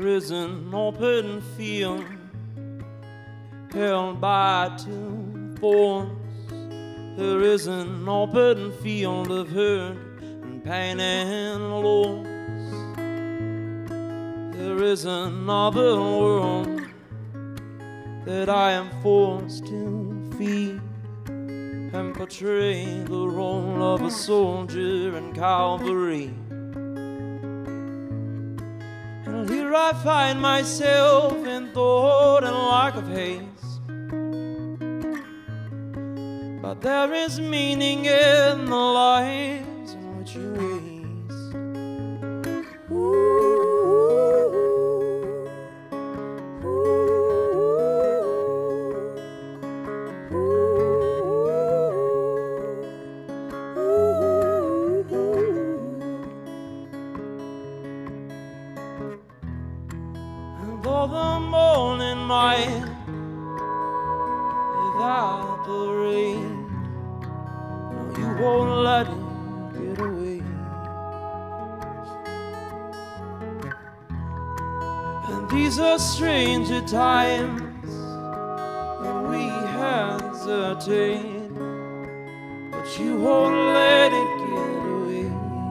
is an open field held by two thorns. There is an open field of hurt and pain and loss. There is another world that I am forced to feed and portray the role of a soldier in Calvary. And here I find myself in thought and lack of haste. But there is meaning in the lives in which you waste. And though the morning might evaporate, you won't let it get away. And these are stranger times when we hesitate, but you won't let it get away.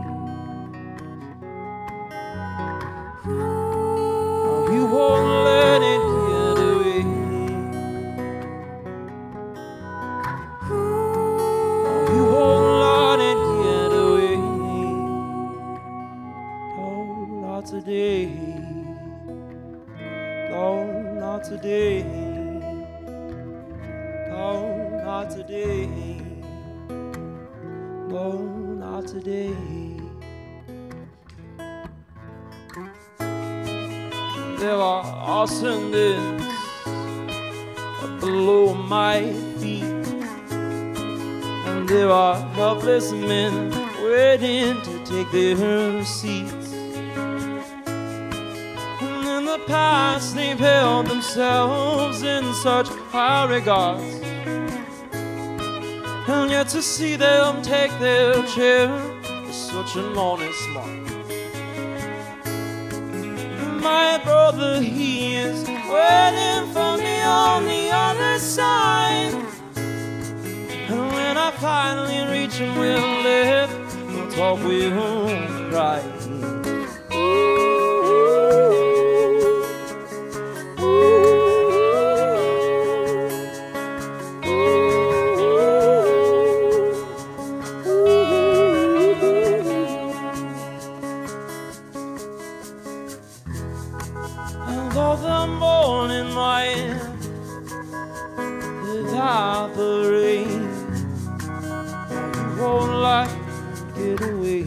No, you won't let it get away. You won't let it get away. Oh, not today. Oh, not today. Oh, not today. Oh, not today. There are awesomeness below my feet, and there are helpless men waiting to take their seats. And in the past they've held themselves in such high regards, and yet to see them take their chair is such an honest mark. My brother, he is waiting for me on the other side. And when I finally reach him, we'll live, we'll talk, we'll cry. And though the morning might evaporate, you won't let it get away.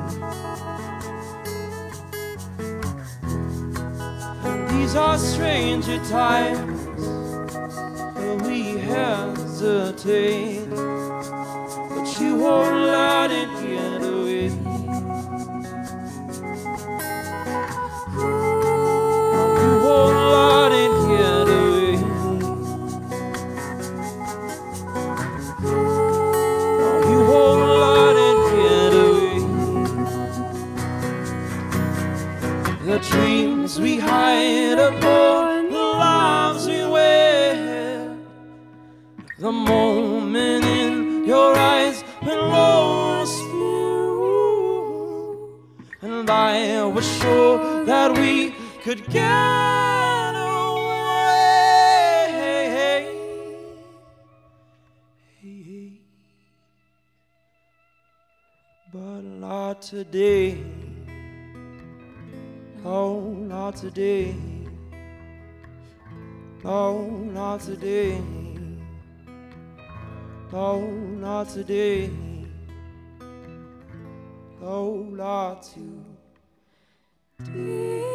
And these are stranger times when we hesitate, but you won't let it get away. The dreams we hide upon the lives we wear, the moment in your eyes when lost view, and I was sure that we could get away, but not today. Oh, not today. Oh, not today. Oh, not today. Oh, not today.